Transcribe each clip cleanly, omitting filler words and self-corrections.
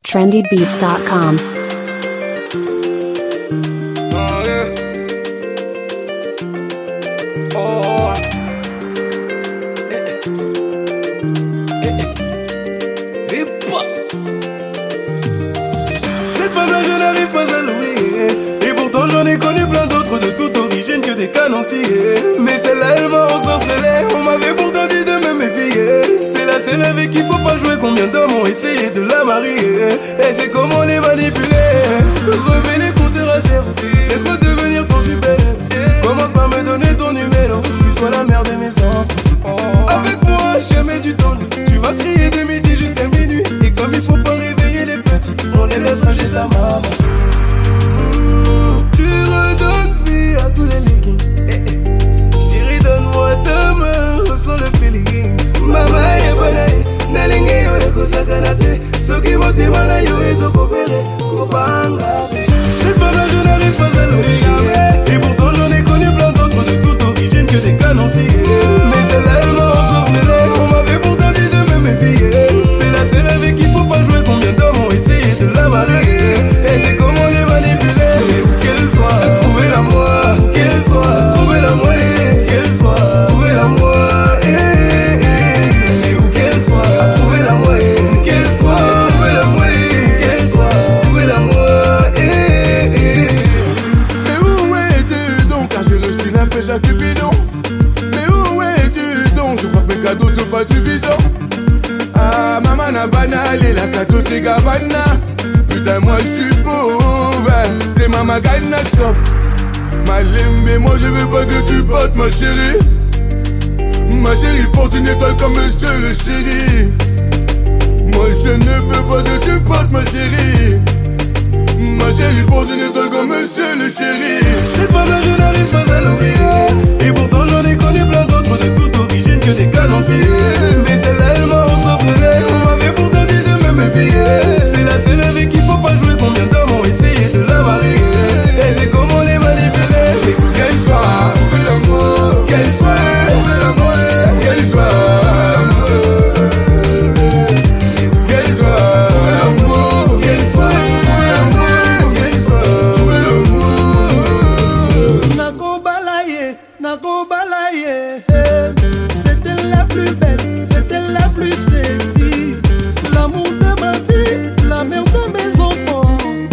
trendybeats.com. Oh, yeah. Oh. Cette femme-là, je n'arrive pas à l'oublier. Et pourtant, j'en ai connu plein d'autres de toute origine que des canonciers. Mais celle-là, elle m'a ensorcelé. On m'avait pourtant dit de me méfier. C'est la seule avec qui faut pas jouer. Combien d'hommes ont essayé de la marier. Et c'est comment les manipuler. Revais les compteurs à zéro. Laisse-moi devenir ton super. Commence par me donner ton numéro. Tu sois la mère de mes enfants. Avec moi, jamais tu t'ennuies. Tu vas crier de midi jusqu'à minuit. Et comme il faut pas réveiller les petits, on les laisse ranger ta maman. Tu redonnes vie à tous les leggings. Chérie, donne-moi ta main, ressens le feeling. Mama est bonne, nalingi yo de kosakanate. Soki motema na yo ezokopere, kopangate. Cette femme-là, je n'arrive pas à l'oublier. Et pourtant, j'en ai connu plein d'autres de toute origine que des canonciers. Mais celle-là, elle m'a ensorcelé. On m'avait pourtant dit de me méfier. C'est la seule avec qui faut pas jouer. Combien d'hommes ont essayé de la marier. Et c'est comment les manipuler. Mais où qu'elle soit, trouver la moi. Où qu'elle soit, trouver la moi. Qu'elle soit, trouver la moi. Et où qu'elle soit, trouver la moi. Qu'elle soit, trouver la moi. Qu'elle soit, trouver la moi. Mais où es-tu donc? Car j'ai le style un fait chaque bidon. Mais où es-tu donc? Je crois que mes cadeaux sont pas suffisants. Ah, maman n'a banal et la cadeau c'est Gavana. Putain, moi je suis pauvre. T'es maman Gana, stop. Malembe, moi je veux pas que tu partes, ma chérie. Ma chérie porte une étoile comme monsieur le chéri. Moi je ne veux pas que tu partes, ma chérie. Ma chérie porte une étoile comme monsieur le chéri. Cette femme-là, je n'arrive pas à l'oublier. Et pourtant, j'en ai connu plein d'autres de toute origine que des canonciers. Mais celle-là, elle m'a ensorcelé. On m'avait pourtant dit de me méfier. C'est la seule avec qui faut pas jouer. Combien d'hommes ont essayé de la marier. Et c'est comment les manipuler. Mais où qu'elle soit, Trouver l'amour, qu'elle soit, trouver l'amour, qu'elle soit. qu'elle soit, trouver l'amour, Qu'elle soit, qu'elle soit. Nakobalaye, c'était la plus belle, c'était la plus sexy. L'amour de ma vie, la mère de mes enfants.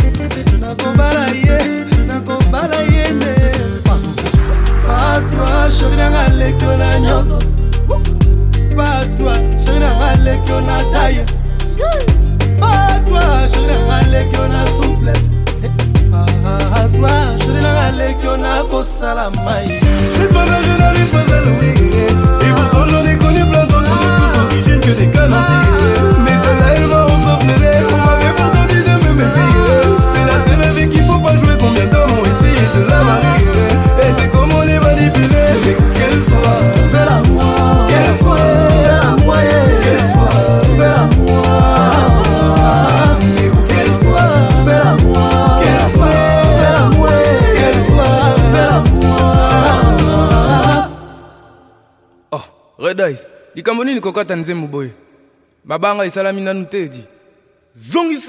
Nakobalaye, mais pas toi, chérie, n'allez na nyoso. Pas toi, chérie, n'allez na taille. Pas toi, chérie, n'allez na souplesse. Pas toi, chérie, n'allez na kosalamai. Cette femme-là, je n'arrive pas à l'oublier. Et pourtant, j'en ai connu plein d'autres de toute origine que des canonciers. Mais celle-là, elle m'a ensorcelé. On m'avait pourtant dit de me méfier. C'est la seule avec qui faut pas jouer. Combien d'hommes ont essayé de la marier. Et c'est comment les manipuler. Mais qu'elle soit, Fais-la-moi, qu'elle soit, fais-la-moi, qu'elle soit, fais-la-moi. mais où qu'elle soit, Fais-la-moi, qu'elle soit, fais-la-moi, qu'elle soit. fais-la-moi. Oh, Red Eyes, likambo nini kokata nzembo boye? Babanga isalami nanu te di. Zongisa.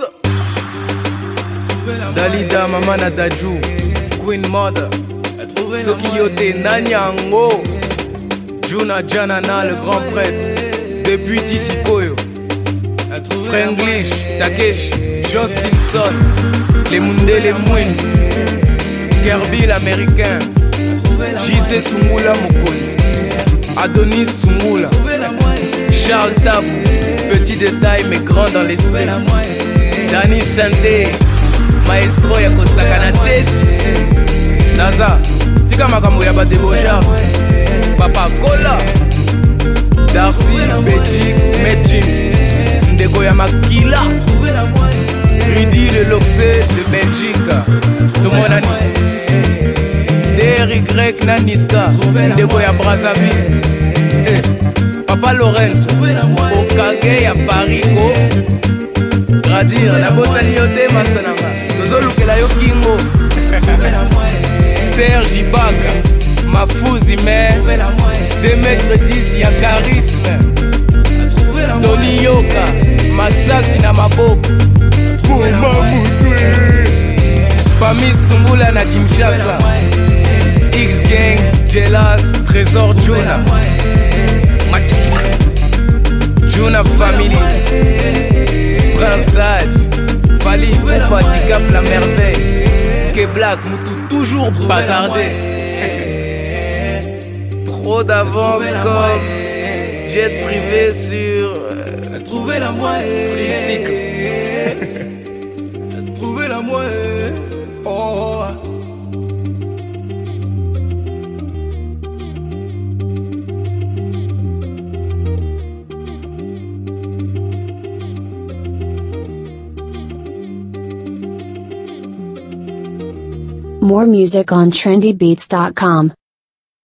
Dalida mama na Daju, Queen Mother. Soki yote nani yango. Juna Janana le grand prêtre. Depuis Tisikoyo. Franglish, Takesh, Justinson. Les Mundele les Mouine. Kirby l'américain. JC Sungula Mokonzi. Adonis Sungula. Charles Tabou. Petit détail mais grand dans l'esprit. Dani Santé. Maestro ya kosakana tete. Naza. Tika makambo ya badeboja. Papa Cola. Darcy, Belgique, Med James. Ndeko ya Makila. Rudy le Loxé de Belgique. Tomonani. DRY Naniska. Ndeko ya Brazzaville. Papa Lorenz. Okage ya Parico. Gradir, nabosani yote mastananga. Tozolukela yo kingo. Serge Ibaka. Mafuzi mais 2m10 ya charisme. Tony Yoka, Masasi na maboko. famille Sumbula na Kinshasa, X-Gangs, Jealous, Trésor Juna, Juna Family, Prince Dad, Fali Poupa, Ticap la merveille, K Black, Moutou toujours bazardé. Trop d'avance comme jet privé sur Trouver la moelle, tricycle. trouver la moelle. Oh. More music on trendybeats.com.